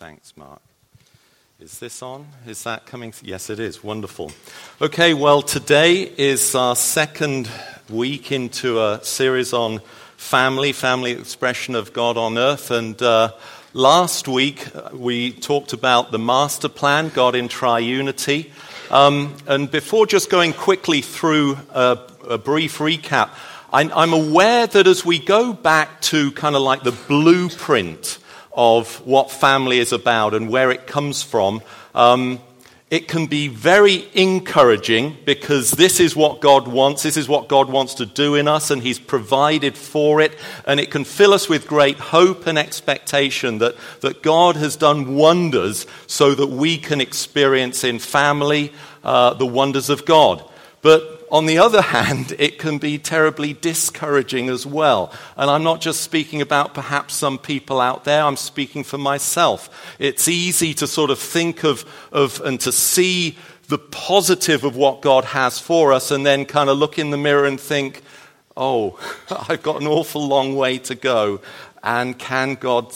Thanks, Mark. Is this on? Is that coming? Yes, it is. Wonderful. Okay, well, today is our second week into a series on family expression of God on earth. And last week we talked about the master plan, God in triunity. And before just going quickly through a brief recap, I'm aware that as we go back to kind of like the blueprint of what family is about and where it comes from, it can be very encouraging because this is what God wants. This is what God wants to do in us, and He's provided for it. And it can fill us with great hope and expectation that God has done wonders so that we can experience in family the wonders of God. But on the other hand, it can be terribly discouraging as well. And I'm not just speaking about perhaps some people out there, I'm speaking for myself. It's easy to sort of think of and to see the positive of what God has for us and then kind of look in the mirror and think, oh, I've got an awful long way to go. And can God,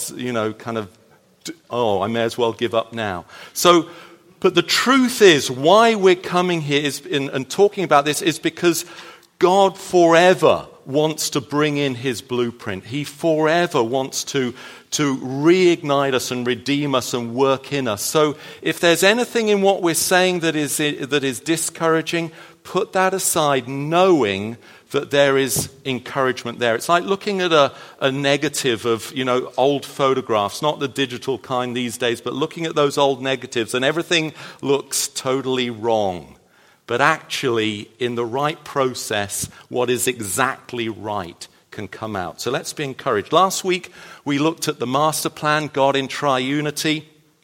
I may as well give up now. But the truth is, why we're coming here and talking about this is because God forever wants to bring in His blueprint. He forever wants to reignite us and redeem us and work in us. So if there's anything in what we're saying that is discouraging, put that aside, knowing that there is encouragement there. It's like looking at a negative of, old photographs, not the digital kind these days, but looking at those old negatives and everything looks totally wrong. But actually, in the right process, what is exactly right can come out. So let's be encouraged. Last week, we looked at the master plan, God in triunity.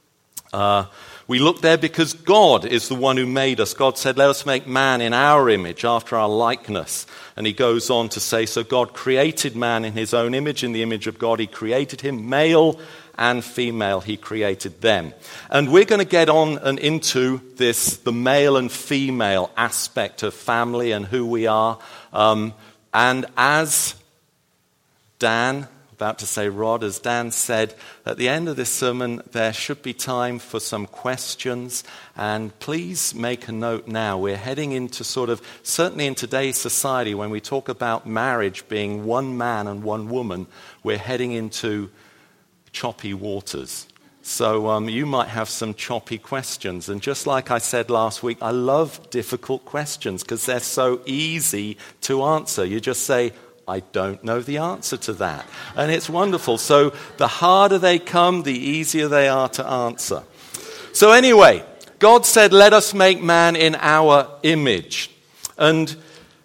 We look there because God is the one who made us. God said, let us make man in our image, after our likeness. And He goes on to say, so God created man in His own image. In the image of God, He created him. Male and female, He created them. And we're going to get on and into this, the male and female aspect of family and who we are. And as Dan... about to say Rod, as Dan said, at the end of this sermon, there should be time for some questions. And please make a note now. We're heading into certainly in today's society, when we talk about marriage being one man and one woman, we're heading into choppy waters. So you might have some choppy questions. And just like I said last week, I love difficult questions because they're so easy to answer. You just say, I don't know the answer to that. And it's wonderful. So the harder they come, the easier they are to answer. So anyway, God said, let us make man in our image. And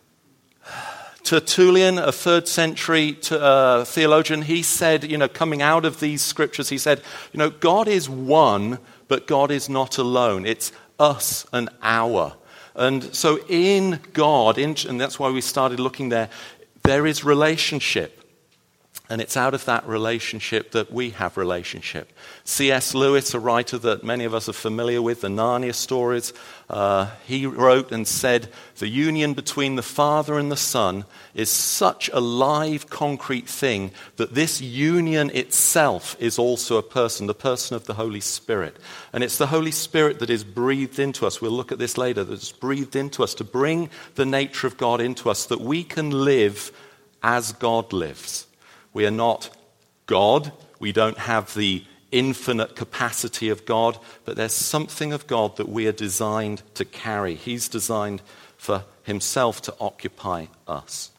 Tertullian, a 3rd century theologian, he said, coming out of these scriptures, he said, God is one, but God is not alone. It's us and our. And so in God, and that's why we started looking there is relationship. And it's out of that relationship that we have relationship. C.S. Lewis, a writer that many of us are familiar with, the Narnia stories, he wrote and said, the union between the Father and the Son is such a live, concrete thing that this union itself is also a person, the person of the Holy Spirit. And it's the Holy Spirit that is breathed into us. We'll look at this later. That's breathed into us to bring the nature of God into us, that we can live as God lives. We are not God. We don't have the infinite capacity of God, but there's something of God that we are designed to carry. He's designed for Himself to occupy us.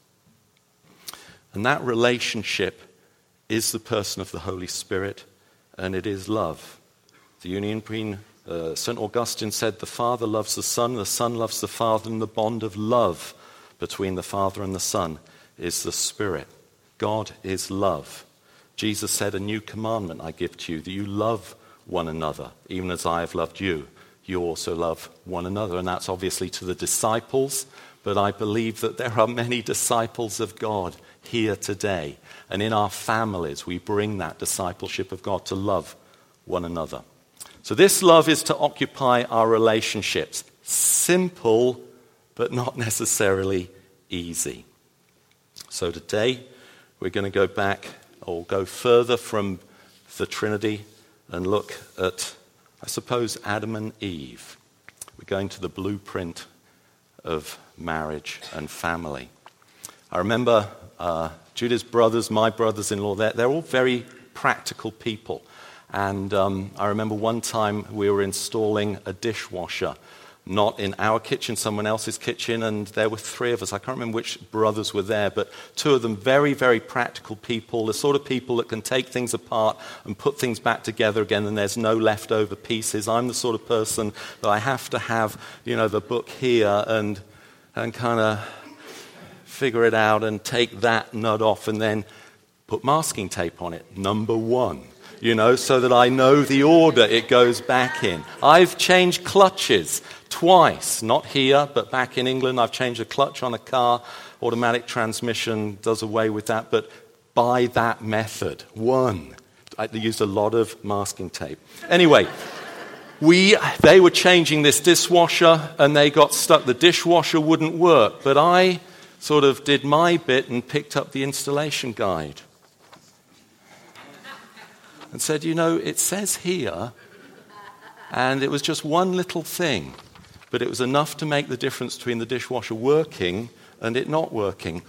And that relationship is the person of the Holy Spirit, and it is love. The union between, St. Augustine said, the Father loves the Son loves the Father, and the bond of love between the Father and the Son is the Spirit. God is love. Jesus said, a new commandment I give to you, that you love one another, even as I have loved you. You also love one another. And that's obviously to the disciples, but I believe that there are many disciples of God here today. And in our families, we bring that discipleship of God to love one another. So this love is to occupy our relationships. Simple, but not necessarily easy. So today, we're going to go back or go further from the Trinity and look at, I suppose, Adam and Eve. We're going to the blueprint of marriage and family. I remember Judith's brothers, my brothers-in-law, they're all very practical people. And I remember one time we were installing a dishwasher, not in our kitchen, someone else's kitchen, and there were three of us. I can't remember which brothers were there, but two of them very, very practical people, the sort of people that can take things apart and put things back together again, and there's no leftover pieces. I'm the sort of person that I have to have, the book here and kind of figure it out and take that nut off and then put masking tape on it, number 1. So that I know the order it goes back in. I've changed clutches twice, not here, but back in England. I've changed a clutch on a car. Automatic transmission does away with that, but by that method. 1. I used a lot of masking tape. Anyway, they were changing this dishwasher, and they got stuck. The dishwasher wouldn't work, but I sort of did my bit and picked up the installation guide. And said, it says here, and it was just one little thing, but it was enough to make the difference between the dishwasher working and it not working.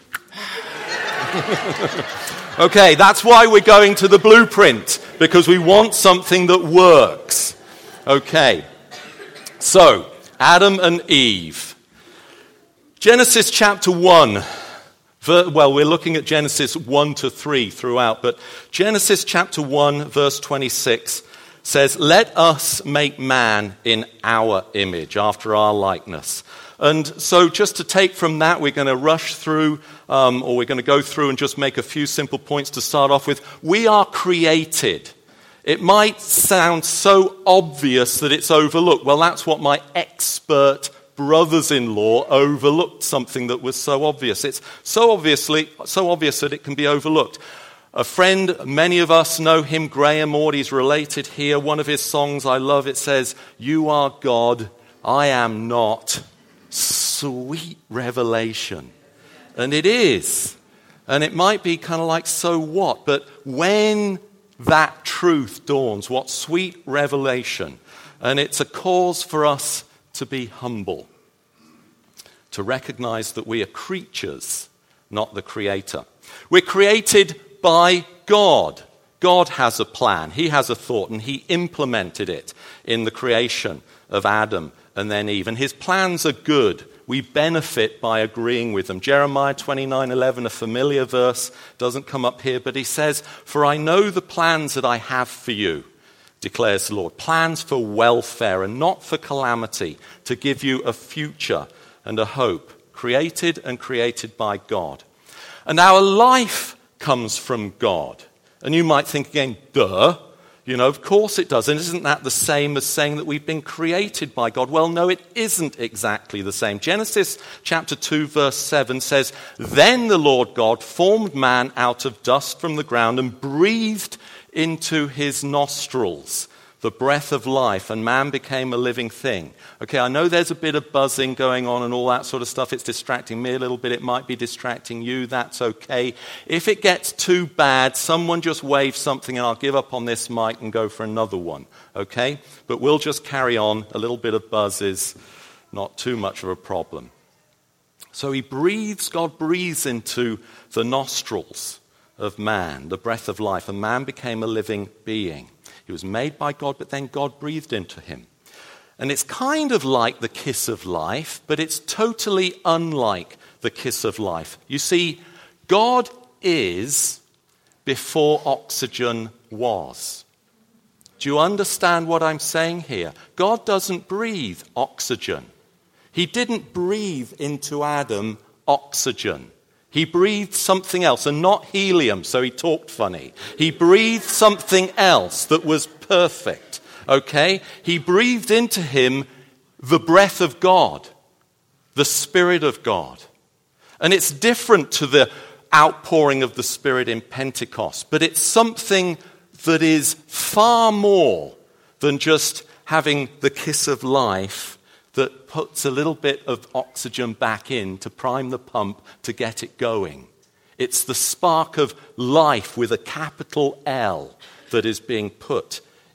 Okay, that's why we're going to the blueprint, because we want something that works. Okay, so Adam and Eve. Genesis chapter 1. Well, we're looking at Genesis 1 to 3 throughout, but Genesis chapter 1, verse 26 says, "Let us make man in our image, after our likeness." And so just to take from that, we're going to rush through, or we're going to go through and just make a few simple points to start off with. We are created. It might sound so obvious that it's overlooked. Well, that's what my expert brothers-in-law overlooked, something that was so obvious. It's so obvious that it can be overlooked. A friend, many of us know him, Graham Ord, he's related here. One of his songs I love, it says, "You are God, I am not." Sweet revelation. And it is. And it might be kind of like, so what? But when that truth dawns, what sweet revelation. And it's a cause for us to be humble, to recognize that we are creatures, not the Creator. We're created by God. God has a plan. He has a thought, and He implemented it in the creation of Adam and then Eve. And His plans are good. We benefit by agreeing with them. Jeremiah 29:11, a familiar verse, doesn't come up here, but he says, "For I know the plans that I have for you, declares the Lord, plans for welfare and not for calamity, to give you a future and a hope," created and created by God. And our life comes from God. And you might think again, duh, of course it does. And isn't that the same as saying that we've been created by God? Well, no, it isn't exactly the same. Genesis chapter 2, verse 7 says, "Then the Lord God formed man out of dust from the ground and breathed into his nostrils the breath of life, and man became a living thing." Okay, I know there's a bit of buzzing going on and all that sort of stuff. It's distracting me a little bit. It might be distracting you. That's okay. If it gets too bad, someone just wave something and I'll give up on this mic and go for another one. Okay? But we'll just carry on. A little bit of buzz is not too much of a problem. So God breathes into the nostrils of man, the breath of life, and man became a living being. He was made by God, but then God breathed into him. And it's kind of like the kiss of life, but it's totally unlike the kiss of life. You see, God is before oxygen was. Do you understand what I'm saying here? God doesn't breathe oxygen. He didn't breathe into Adam oxygen. He breathed something else, and not helium, so he talked funny. He breathed something else that was perfect, okay? He breathed into him the breath of God, the Spirit of God. And it's different to the outpouring of the Spirit in Pentecost, but it's something that is far more than just having the kiss of life that puts a little bit of oxygen back in to prime the pump to get it going. It's the spark of life with a capital L that is being put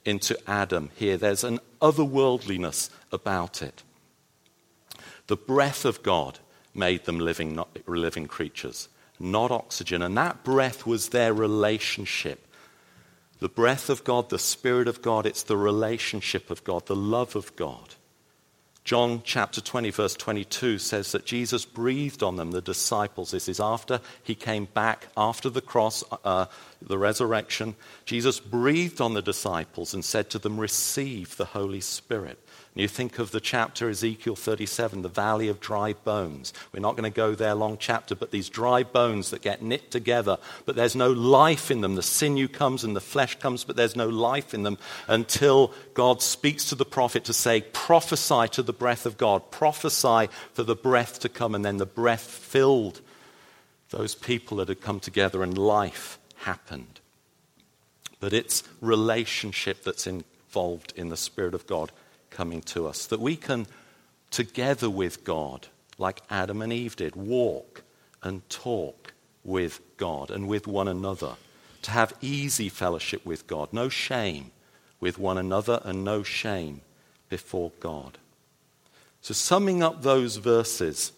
into Adam here. There's an otherworldliness about it. The breath of God made them living creatures, not oxygen. And that breath was their relationship. The breath of God, the Spirit of God, it's the relationship of God, the love of God. John chapter 20, verse 22 says that Jesus breathed on them, the disciples. This is after he came back, after the cross, the resurrection. Jesus breathed on the disciples and said to them, receive the Holy Spirit. And you think of the chapter, Ezekiel 37, the valley of dry bones. We're not going to go there, long chapter, but these dry bones that get knit together, but there's no life in them. The sinew comes and the flesh comes, but there's no life in them until God speaks to the prophet to say, prophesy to the breath of God, prophesy for the breath to come. And then the breath filled those people that had come together and life happened. But it's relationship that's involved in the Spirit of God coming to us, that we can, together with God, like Adam and Eve did, walk and talk with God and with one another, to have easy fellowship with God, no shame with one another and no shame before God. So summing up those verses,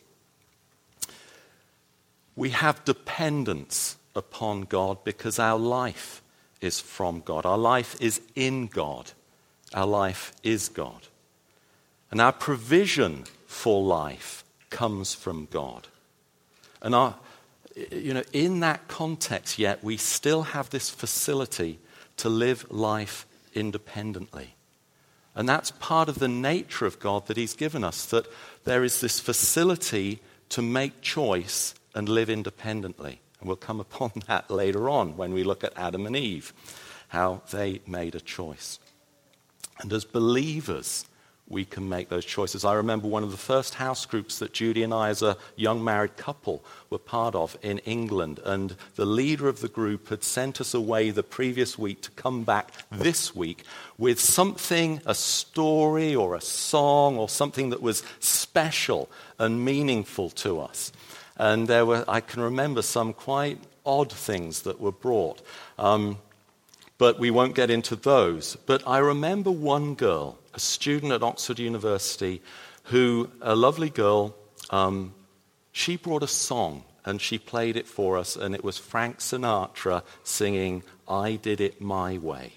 we have dependence upon God because our life is from God. Our life is in God. Our life is God. And our provision for life comes from God. And in that context, yet, we still have this facility to live life independently. And that's part of the nature of God that he's given us, that there is this facility to make choice and live independently. And we'll come upon that later on when we look at Adam and Eve, how they made a choice. And as believers, we can make those choices. I remember one of the first house groups that Judy and I, as a young married couple, were part of in England. And the leader of the group had sent us away the previous week to come back this week with something, a story or a song or something that was special and meaningful to us. And I can remember some quite odd things that were brought. But we won't get into those. But I remember one girl, a student at Oxford University, a lovely girl, she brought a song and she played it for us, and it was Frank Sinatra singing, I Did It My Way.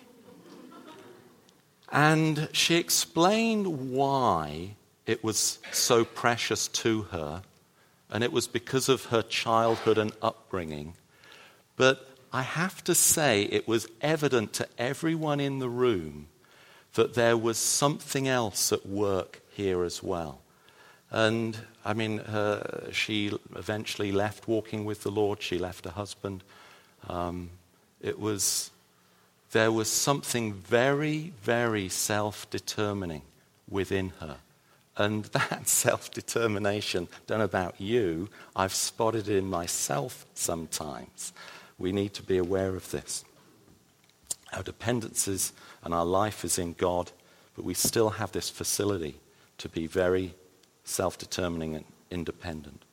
And she explained why it was so precious to her, and it was because of her childhood and upbringing. But I have to say, it was evident to everyone in the room that there was something else at work here as well. And, she eventually left walking with the Lord. She left her husband. There was something very, very self-determining within her. And that self-determination, don't know about you, I've spotted it in myself sometimes. We need to be aware of this. Our dependencies and our life is in God, but we still have this facility to be very self-determining and independent.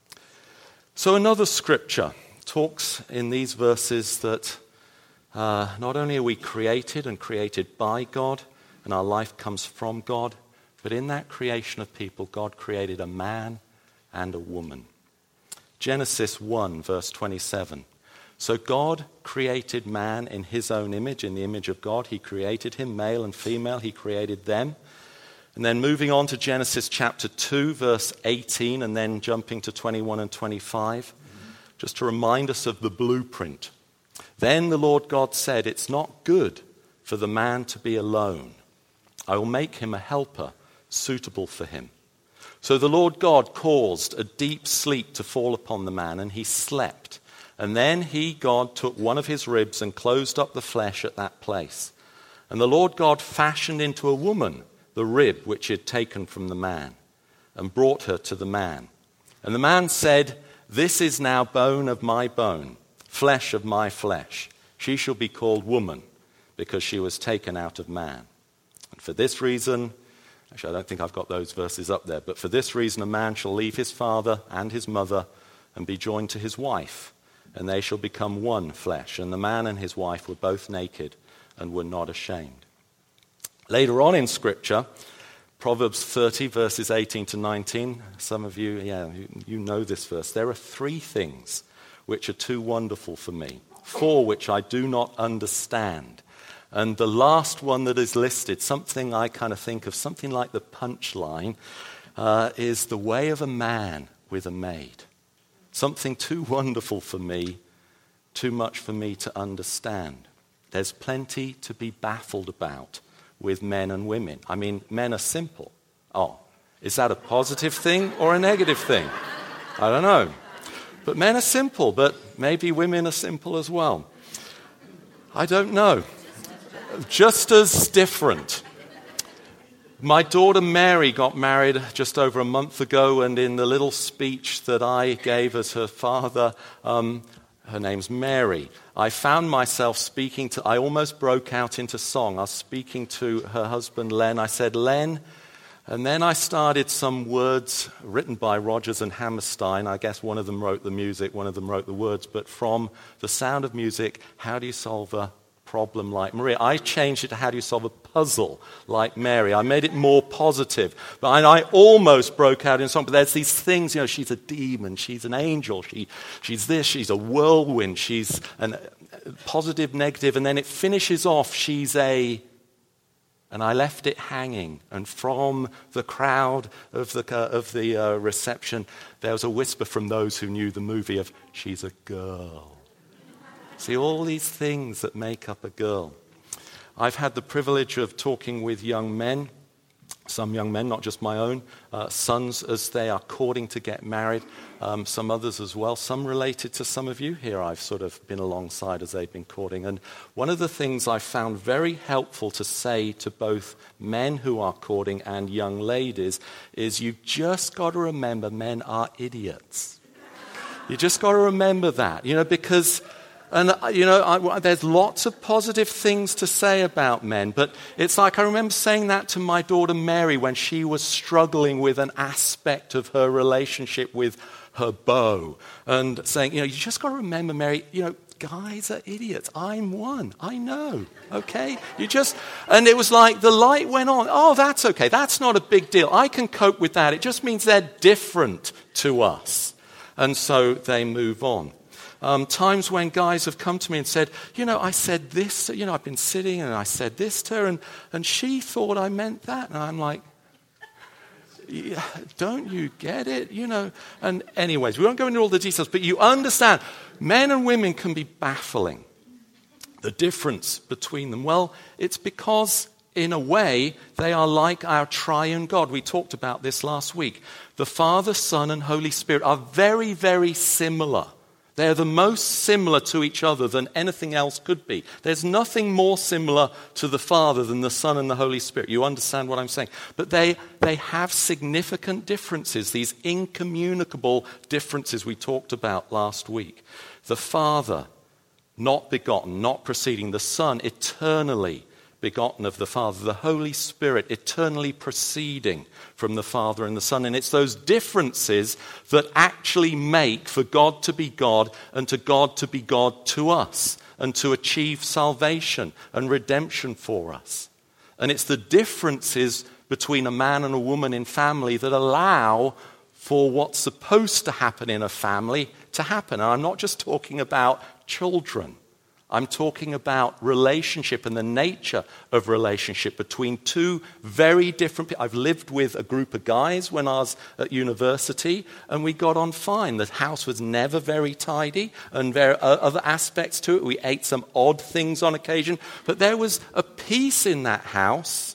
So another scripture talks in these verses that not only are we created and created by God, and our life comes from God, but in that creation of people, God created a man and a woman. Genesis 1, verse 27. So God created man in his own image, in the image of God. He created him, male and female. He created them. And then moving on to Genesis chapter 2, verse 18, and then jumping to 21 and 25, just to remind us of the blueprint. Then the Lord God said, it's not good for the man to be alone. I will make him a helper suitable for him. So the Lord God caused a deep sleep to fall upon the man, and he slept. And then God, took one of his ribs and closed up the flesh at that place. And the Lord God fashioned into a woman the rib which he had taken from the man, and brought her to the man. And the man said, this is now bone of my bone, flesh of my flesh. She shall be called woman, because she was taken out of man. And for this reason, actually I don't think I've got those verses up there, but for this reason a man shall leave his father and his mother and be joined to his wife, and they shall become one flesh. And the man and his wife were both naked and were not ashamed. Later on in Scripture, Proverbs 30, verses 18 to 19, some of you, you know this verse. There are 3 things which are too wonderful for me, 4 which I do not understand. And the last one that is listed, something I kind of think of, something like the punchline, is the way of a man with a maid. Something too wonderful for me, too much for me to understand. There's plenty to be baffled about with men and women. I mean, men are simple. Oh, is that a positive thing or a negative thing? I don't know. But men are simple, but maybe women are simple as well. I don't know. Just as different. My daughter Mary got married just over a month ago, and in the little speech that I gave as her father, her name's Mary, I found myself speaking to, I almost broke out into song. I was speaking to her husband Len. I said, Len, and then I started some words written by Rodgers and Hammerstein. I guess one of them wrote the music, one of them wrote the words, but from The Sound of Music, how do you solve a problem like Maria? I changed it to how do you solve a puzzle like Mary. I made it more positive. But I almost broke out in song. But there's these things, she's a demon, she's an angel, she's this, she's a whirlwind, she's a positive, negative, and then it finishes off, she's a... And I left it hanging. And from the crowd of the reception, there was a whisper from those who knew the movie of, she's a girl. See, all these things that make up a girl. I've had the privilege of talking with young men, some young men, not just my own, sons as they are courting to get married, some others as well, some related to some of you here I've sort of been alongside as they've been courting. And one of the things I found very helpful to say to both men who are courting and young ladies is you've just got to remember men are idiots. You just got to remember that, because... And, there's lots of positive things to say about men, but it's like I remember saying that to my daughter Mary when she was struggling with an aspect of her relationship with her beau, and saying, you just got to remember, Mary, guys are idiots. I'm one. I know, okay? And it was like the light went on. Oh, that's okay. That's not a big deal. I can cope with that. It just means they're different to us. And so they move on. Times when guys have come to me and said, I said this, I've been sitting and I said this to her and she thought I meant that. And I'm like, yeah, don't you get it? And anyways, we won't go into all the details, but you understand, men and women can be baffling. The difference between them, well, it's because in a way they are like our triune God. We talked about this last week. The Father, Son, and Holy Spirit are very, very similar. They're the most similar to each other than anything else could be. There's nothing more similar to the Father than the Son and the Holy Spirit. You understand what I'm saying? But they have significant differences, these incommunicable differences we talked about last week. The Father, not begotten, not proceeding. The Son, eternally begotten of the Father. The Holy Spirit, eternally proceeding from the Father and the Son. And it's those differences that actually make for God to be God and to God to be God to us and to achieve salvation and redemption for us. And it's the differences between a man and a woman in family that allow for what's supposed to happen in a family to happen. And I'm not just talking about children. I'm talking about relationship and the nature of relationship between two very different people. I've lived with a group of guys when I was at university, and we got on fine. The house was never very tidy, and there are other aspects to it. We ate some odd things on occasion, but there was a peace in that house.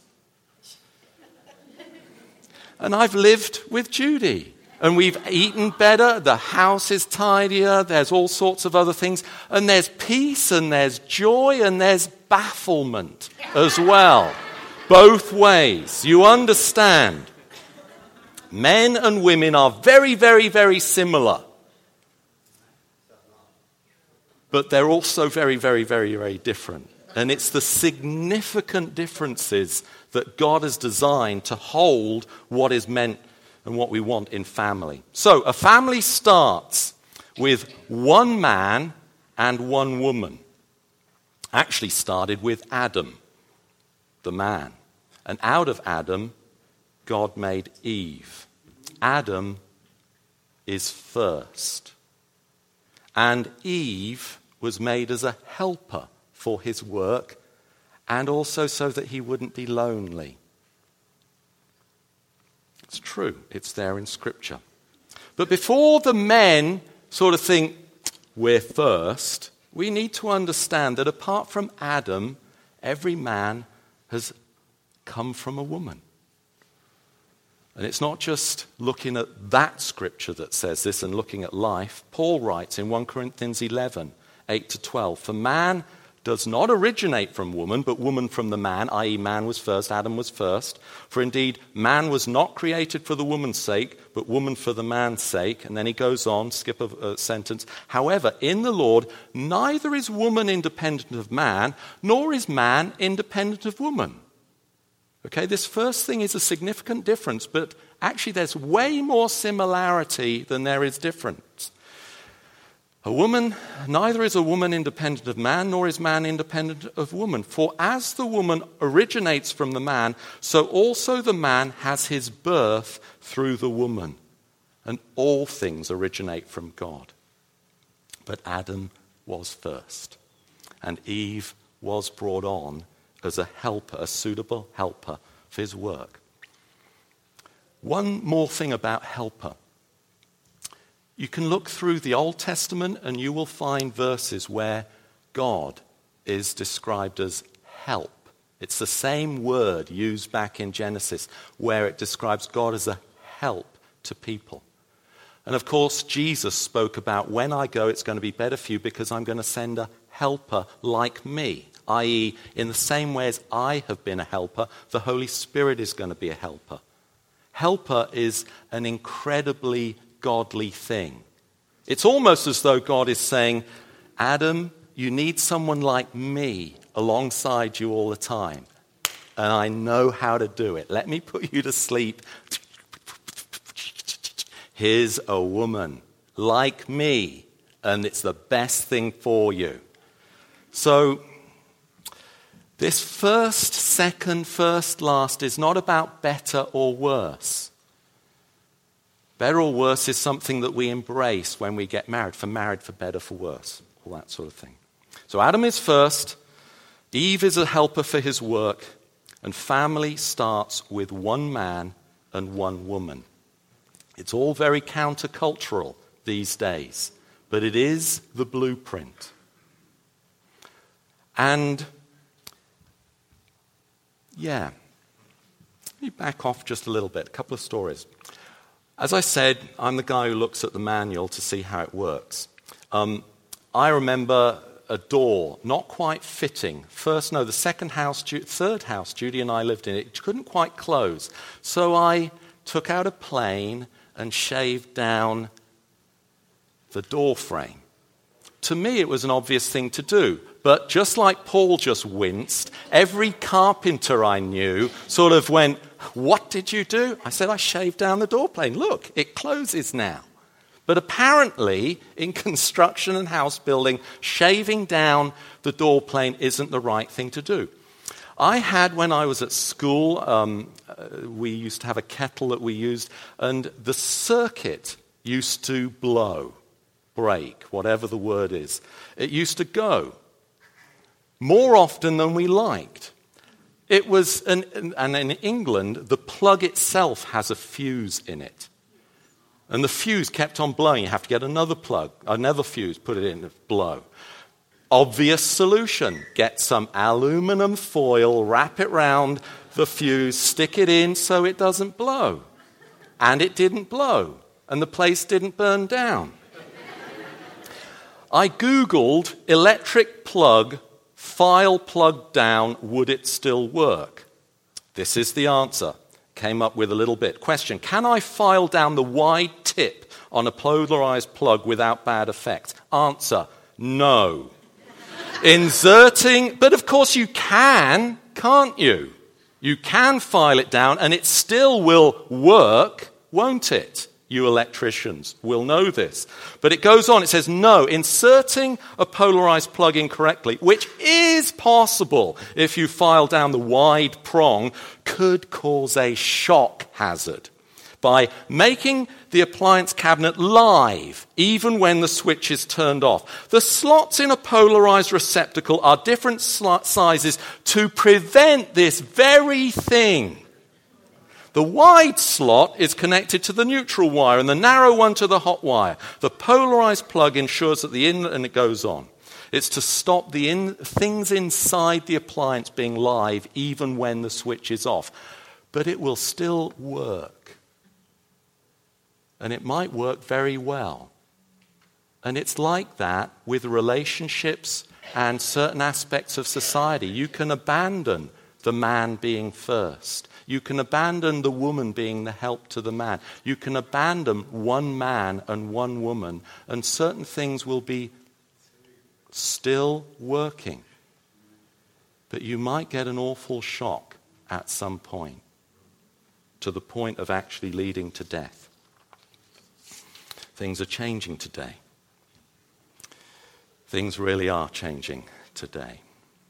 And I've lived with Judy. And we've eaten better, the house is tidier, there's all sorts of other things. And there's peace and there's joy and there's bafflement as well. Both ways. You understand. Men and women are very, very, very similar. But they're also very, very, very, very different. And it's the significant differences that God has designed to hold what is meant and what we want in family. So a family starts with one man and one woman. Actually started with Adam, the man. And out of Adam, God made Eve. Adam is first. And Eve was made as a helper for his work, and also so that he wouldn't be lonely. It's true. It's there in Scripture. But before the men sort of think, we're first, we need to understand that apart from Adam, every man has come from a woman. And it's not just looking at that scripture that says this and looking at life. Paul writes in 1 Corinthians 11, 8-12, for man does not originate from woman, but woman from the man, i.e. man was first, Adam was first. For indeed, man was not created for the woman's sake, but woman for the man's sake. And then he goes on, skip a sentence. However, in the Lord, neither is woman independent of man, nor is man independent of woman. Okay, this first thing is a significant difference, but actually there's way more similarity than there is difference. Neither is a woman independent of man, nor is man independent of woman. For as the woman originates from the man, so also the man has his birth through the woman. And all things originate from God. But Adam was first, and Eve was brought on as a helper, a suitable helper for his work. One more thing about helper. You can look through the Old Testament and you will find verses where God is described as help. It's the same word used back in Genesis where it describes God as a help to people. And of course, Jesus spoke about when I go, it's going to be better for you because I'm going to send a helper like me, i.e., in the same way as I have been a helper, the Holy Spirit is going to be a helper. Helper is an incredibly godly thing. It's almost as though God is saying, Adam, you need someone like me alongside you all the time. And I know how to do it. Let me put you to sleep. Here's a woman like me, and it's the best thing for you. So, this first, second, first, last is not about better or worse. Better or worse is something that we embrace when we get married, for better, for worse, all that sort of thing. So Adam is first, Eve is a helper for his work, and family starts with one man and one woman. It's all very countercultural these days, but it is the blueprint. And let me back off just a little bit, a couple of stories. As I said, I'm the guy who looks at the manual to see how it works. I remember a door not quite fitting. The third house Judy and I lived in, it couldn't quite close. So I took out a plane and shaved down the door frame. To me, it was an obvious thing to do. But just like Paul just winced, every carpenter I knew sort of went, what did you do? I said, I shaved down the door plane. Look, it closes now. But apparently, in construction and house building, shaving down the door plane isn't the right thing to do. I had, when I was at school, we used to have a kettle that we used, and the circuit used to break, whatever the word is. It used to go more often than we liked. It was, and in England, the plug itself has a fuse in it. And the fuse kept on blowing. You have to get another plug, another fuse, put it in, blow. Obvious solution. Get some aluminum foil, wrap it round the fuse, stick it in so it doesn't blow. And it didn't blow. And the place didn't burn down. I Googled electric plug, file plugged down, would it still work? This is the answer. Came up with a little bit. Question, can I file down the wide tip on a polarized plug without bad effect? Answer, no. Inserting, but of course you can, can't you? You can file it down and it still will work, won't it? You electricians will know this. But it goes on, it says, no, inserting a polarized plug incorrectly, which is possible if you file down the wide prong, could cause a shock hazard by making the appliance cabinet live even when the switch is turned off. The slots in a polarized receptacle are different sizes to prevent this very thing. The wide slot is connected to the neutral wire and the narrow one to the hot wire. The polarized plug ensures that and it goes on. It's to stop the things inside the appliance being live even when the switch is off. But it will still work. And it might work very well. And it's like that with relationships and certain aspects of society. You can abandon the man being first. You can abandon the woman being the help to the man. You can abandon one man and one woman, and certain things will be still working. But you might get an awful shock at some point, to the point of actually leading to death. Things are changing today. Things really are changing today.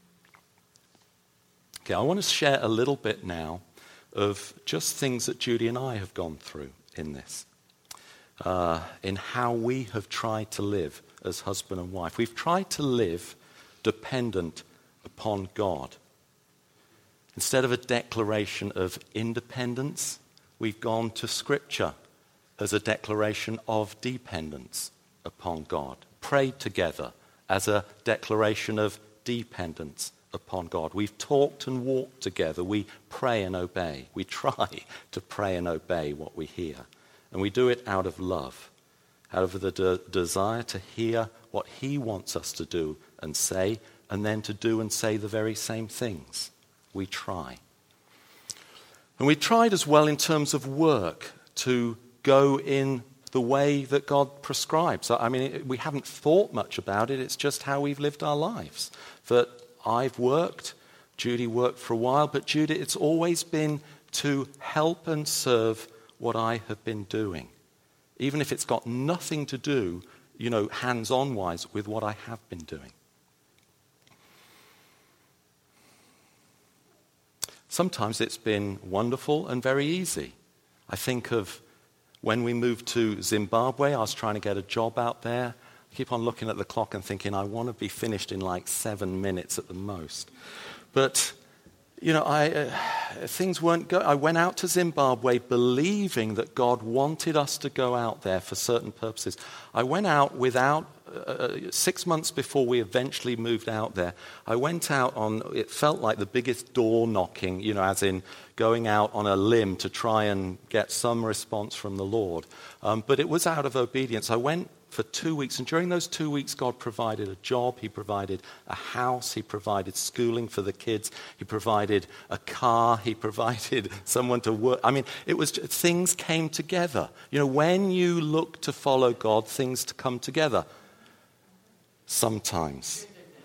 Okay, I want to share a little bit now of just things that Judy and I have gone through in this, in how we have tried to live as husband and wife. We've tried to live dependent upon God. Instead of a declaration of independence, we've gone to Scripture as a declaration of dependence upon God. Prayed together as a declaration of dependence upon God. We've talked and walked together. We pray and obey. We try to pray and obey what we hear. And we do it out of love, out of the desire to hear what He wants us to do and say, and then to do and say the very same things. We try. And we tried as well in terms of work to go in the way that God prescribes. I mean, we haven't thought much about it. It's just how we've lived our lives. That I've worked, Judy worked for a while, but Judy, it's always been to help and serve what I have been doing. Even if it's got nothing to do, hands-on wise with what I have been doing. Sometimes it's been wonderful and very easy. I think of when we moved to Zimbabwe, I was trying to get a job out there. I keep on looking at the clock and thinking, I want to be finished in like 7 minutes at the most. But, things weren't going. I went out to Zimbabwe believing that God wanted us to go out there for certain purposes. I went out without, 6 months before we eventually moved out there, I went out on, it felt like the biggest door knocking, as in going out on a limb to try and get some response from the Lord. But it was out of obedience. I went for 2 weeks, and during those 2 weeks, God provided a job, He provided a house, He provided schooling for the kids, He provided a car, He provided someone to work. I mean, things came together. When you look to follow God, things to come together. Sometimes.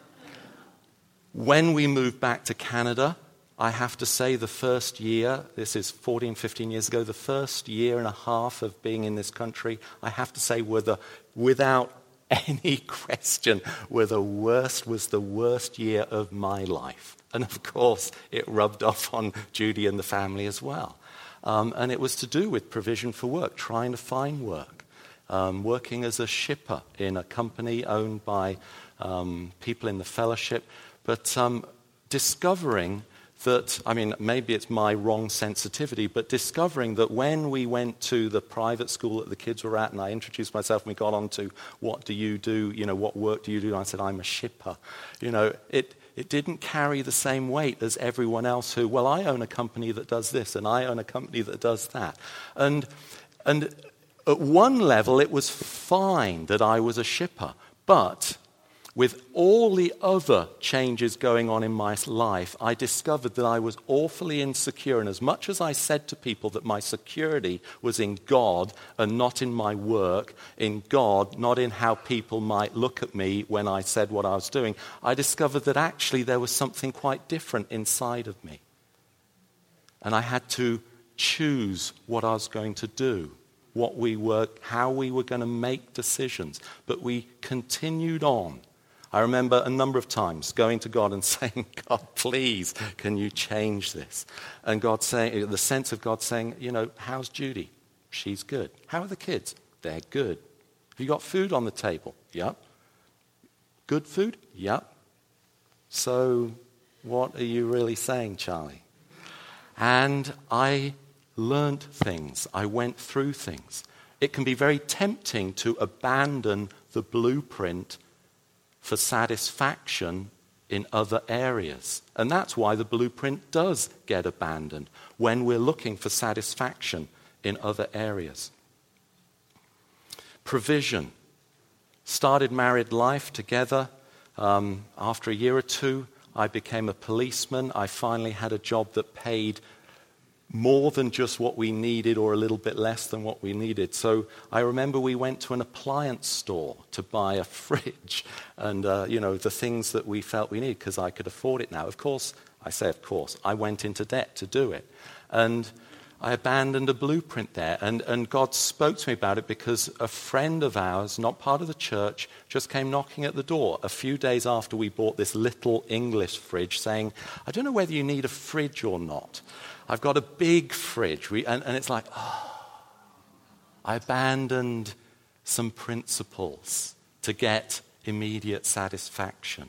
When we moved back to Canada, I have to say the first year, this is 14, 15 years ago, the first year and a half of being in this country, I have to say without any question, was the worst year of my life. And of course, it rubbed off on Judy and the family as well. And it was to do with provision for work, trying to find work, working as a shipper in a company owned by people in the fellowship, but discovering that, maybe it's my wrong sensitivity, but discovering that when we went to the private school that the kids were at, and I introduced myself and we got on to what do you do, what work do you do, and I said, I'm a shipper. It didn't carry the same weight as everyone else who, well, I own a company that does this, and I own a company that does that. And at one level, it was fine that I was a shipper, but with all the other changes going on in my life, I discovered that I was awfully insecure. And as much as I said to people that my security was in God and not in my work, in God, not in how people might look at me when I said what I was doing, I discovered that actually there was something quite different inside of me. And I had to choose what I was going to do, how we were going to make decisions. But we continued on. I remember a number of times going to God and saying, God, please, can you change this? And God saying, the sense of God saying, how's Judy? She's good. How are the kids? They're good. Have you got food on the table? Yep. Good food? Yep. So what are you really saying, Charlie? And I learned things. I went through things. It can be very tempting to abandon the blueprint for satisfaction in other areas. And that's why the blueprint does get abandoned when we're looking for satisfaction in other areas. Provision. Started married life together. After a year or two, I became a policeman. I finally had a job that paid more than just what we needed or a little bit less than what we needed. So I remember we went to an appliance store to buy a fridge and, the things that we felt we needed because I could afford it now. Of course, I went into debt to do it. And I abandoned a blueprint there. And God spoke to me about it because a friend of ours, not part of the church, just came knocking at the door a few days after we bought this little English fridge saying, I don't know whether you need a fridge or not. I've got a big fridge. And it's like, I abandoned some principles to get immediate satisfaction.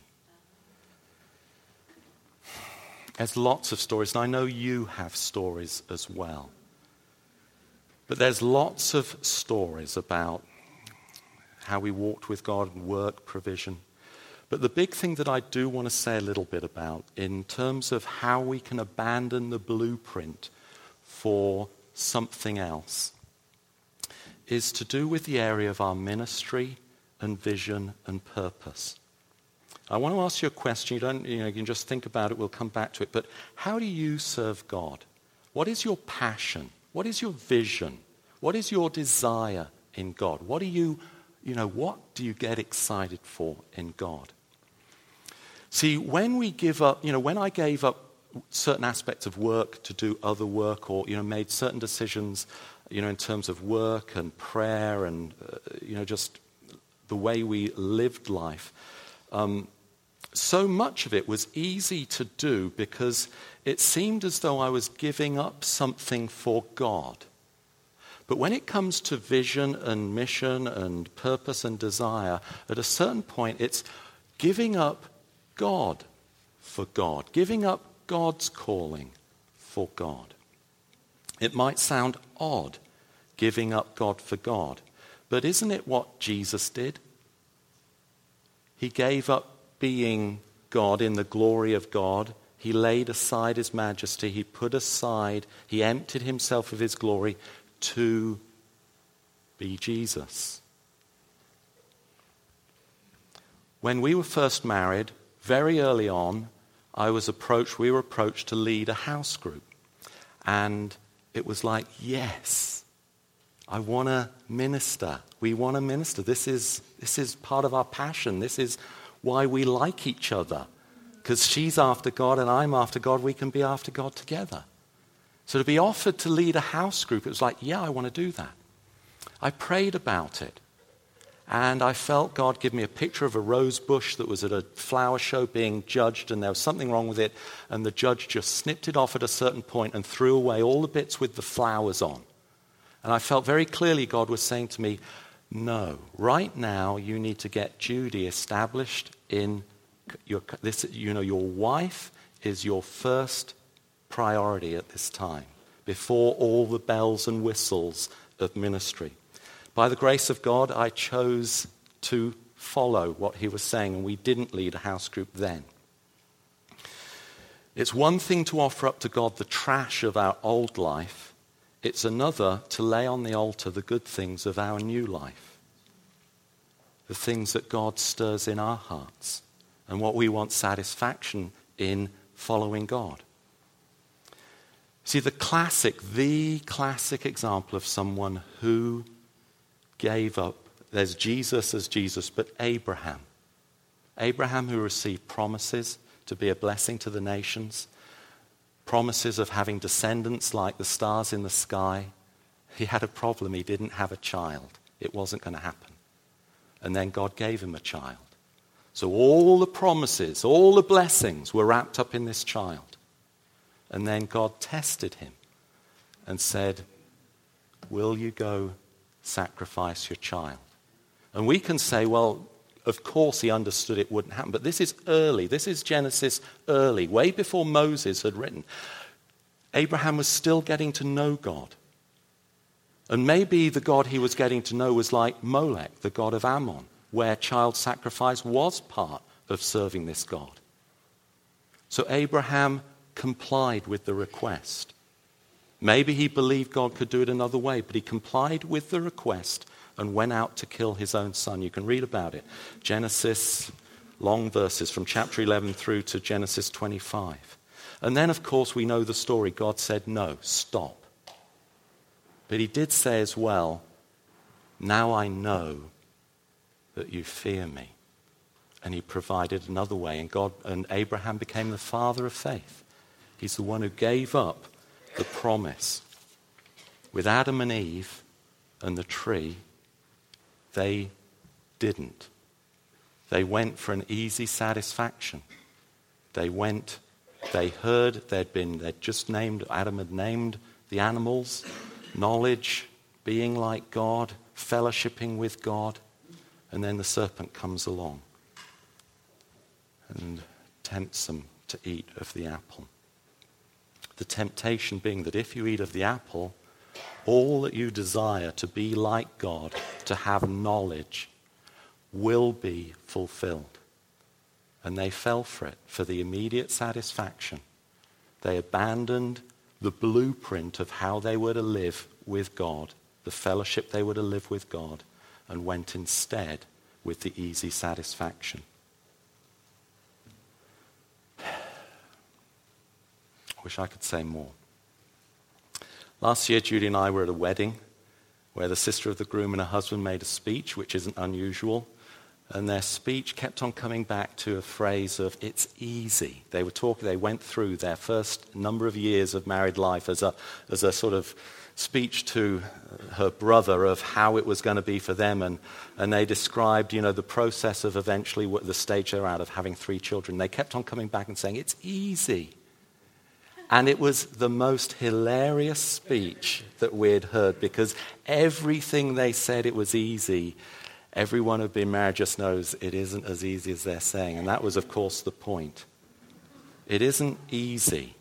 There's lots of stories, and I know you have stories as well. But there's lots of stories about how we walked with God and work provision. But the big thing that I do want to say a little bit about in terms of how we can abandon the blueprint for something else is to do with the area of our ministry and vision and purpose. I want to ask you a question. You can just think about it. We'll come back to it. But how do you serve God? What is your passion? What is your vision? What is your desire in God? What do you get excited for in God? See, when we give up, when I gave up certain aspects of work to do other work or, made certain decisions, in terms of work and prayer and, just the way we lived life, so much of it was easy to do because it seemed as though I was giving up something for God. But when it comes to vision and mission and purpose and desire, at a certain point it's giving up God for God, giving up God's calling for God. It might sound odd, giving up God for God, but isn't it what Jesus did? He gave up being God in the glory of God. He laid aside his majesty. He emptied himself of his glory to be Jesus. When we were first married, very early on, we were approached to lead a house group. And it was like, yes, I want to minister. We want to minister. This is part of our passion. This is why we like each other. Because she's after God and I'm after God, we can be after God together. So to be offered to lead a house group, it was like, yeah, I want to do that. I prayed about it. And I felt God give me a picture of a rose bush that was at a flower show being judged, and there was something wrong with it, and the judge just snipped it off at a certain point and threw away all the bits with the flowers on. And I felt very clearly God was saying to me, no, right now you need to get Judy established in your wife is your first priority at this time, before all the bells and whistles of ministry. By the grace of God, I chose to follow what he was saying, and we didn't lead a house group then. It's one thing to offer up to God the trash of our old life. It's another to lay on the altar the good things of our new life, the things that God stirs in our hearts, and what we want satisfaction in following God. See, the classic example of someone who gave up, there's Jesus as Jesus, but Abraham who received promises to be a blessing to the nations, promises of having descendants like the stars in the sky. He had a problem. He didn't have a child. It wasn't going to happen. And then God gave him a child. So all the promises, all the blessings were wrapped up in this child. And then God tested him and said, will you go sacrifice your child? And we can say, well, of course he understood it wouldn't happen. But this is early. This is Genesis early, way before Moses had written. Abraham was still getting to know God. And maybe the God he was getting to know was like Molech, the god of Ammon, where child sacrifice was part of serving this God. So Abraham complied with the request. Maybe he believed God could do it another way, but he complied with the request and went out to kill his own son. You can read about it. Genesis, long verses from chapter 11 through to Genesis 25. And then, of course, we know the story. God said, no, stop. But he did say as well, now I know that you fear me. And he provided another way. And Abraham became the father of faith. He's the one who gave up the promise. With Adam and Eve and the tree, they didn't. They went for an easy satisfaction. They heard Adam had named the animals, knowledge, being like God, fellowshipping with God, and then the serpent comes along and tempts them to eat of the apple. The temptation being that if you eat of the apple, all that you desire to be like God, to have knowledge, will be fulfilled. And they fell for it, for the immediate satisfaction. They abandoned the blueprint of how they were to live with God, the fellowship they were to live with God, and went instead with the easy satisfaction. I wish I could say more. Last year, Judy and I were at a wedding where the sister of the groom and her husband made a speech, which isn't unusual. And their speech kept on coming back to a phrase of, it's easy. They went through their first number of years of married life as a sort of speech to her brother of how it was going to be for them. And they described, the process of eventually the stage they're at of having 3 children. They kept on coming back and saying, it's easy. And it was the most hilarious speech that we had heard, because everything they said it was easy, everyone who'd been married just knows it isn't as easy as they're saying. And that was, of course, the point. It isn't easy.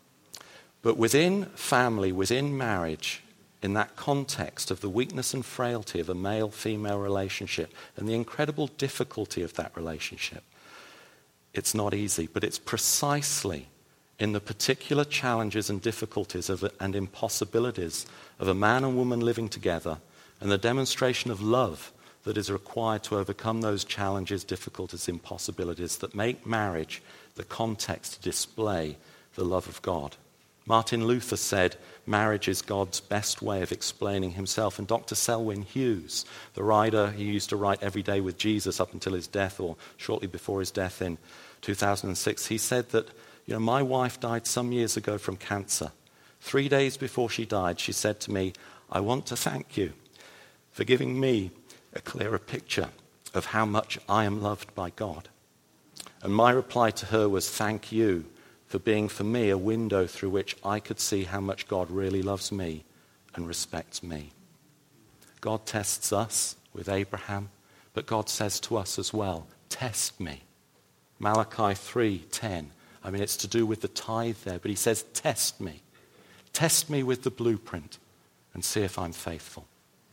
But within family, within marriage, in that context of the weakness and frailty of a male-female relationship and the incredible difficulty of that relationship, it's not easy. But it's precisely in the particular challenges and difficulties and impossibilities of a man and woman living together and the demonstration of love that is required to overcome those challenges, difficulties, impossibilities that make marriage the context to display the love of God. Martin Luther said, marriage is God's best way of explaining himself. And Dr. Selwyn Hughes, the writer, he used to write Every Day with Jesus up until his death or shortly before his death in 2006, he said that, my wife died some years ago from cancer. 3 days before she died, she said to me, I want to thank you for giving me a clearer picture of how much I am loved by God. And my reply to her was, thank you for being for me a window through which I could see how much God really loves me and respects me. God tests us with Abraham, but God says to us as well, test me. Malachi 3:10. It's to do with the tithe there, but he says, test me. Test me with the blueprint and see if I'm faithful.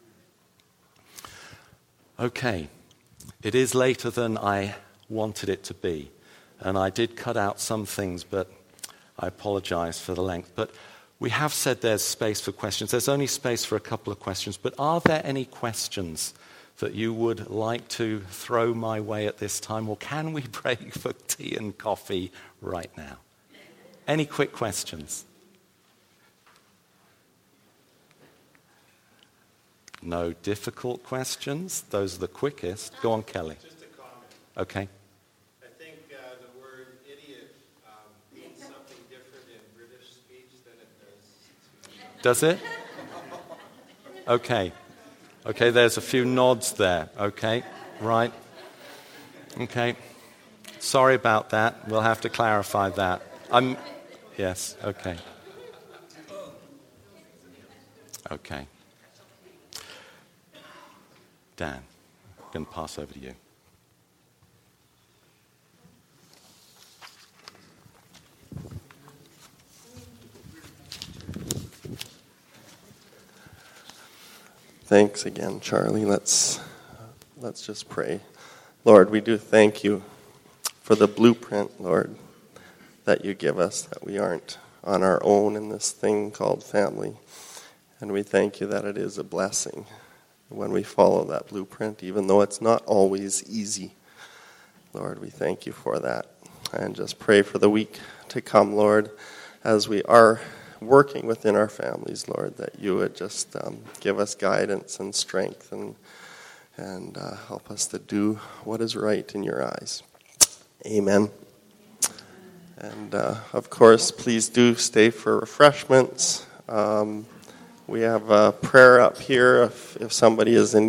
Okay, it is later than I wanted it to be. And I did cut out some things, but I apologize for the length. But we have said there's space for questions. There's only space for a couple of questions. But are there any questions that you would like to throw my way at this time? Or can we break for tea and coffee right now? Any quick questions? No difficult questions. Those are the quickest. Go on, Kelly. Just a comment. Okay. I think the word idiot means something different in British speech than it does. Does it? Okay. Okay, there's a few nods there. Okay, right. Okay. Sorry about that. We'll have to clarify that. Yes, okay. Okay. Dan, I'm going to pass over to you. Thanks again, Charlie. Let's just pray. Lord, we do thank you for the blueprint, Lord, that you give us, that we aren't on our own in this thing called family. And we thank you that it is a blessing when we follow that blueprint, even though it's not always easy. Lord, we thank you for that. And just pray for the week to come, Lord, as we are working within our families, Lord, that you would just give us guidance and strength and help us to do what is right in your eyes. Amen. And of course, please do stay for refreshments. We have a prayer up here if somebody is in